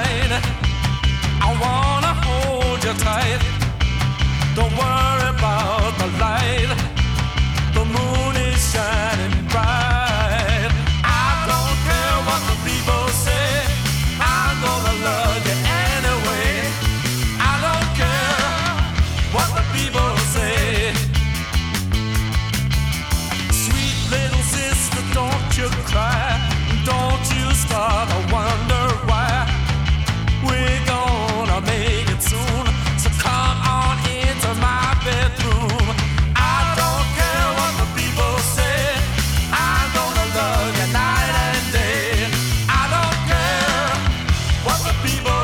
night. I wanna hold you tight. Don't worry about the light. The moon is shining bright. I don't care what the people say. I'm gonna love you anyway. I don't care what the people say. Sweet little sister, don't you cry. Don't you start to wonder why. We're gonna make it soon. So come on into my bedroom. I don't care what the people say. I'm gonna love you night and day. I don't care what the people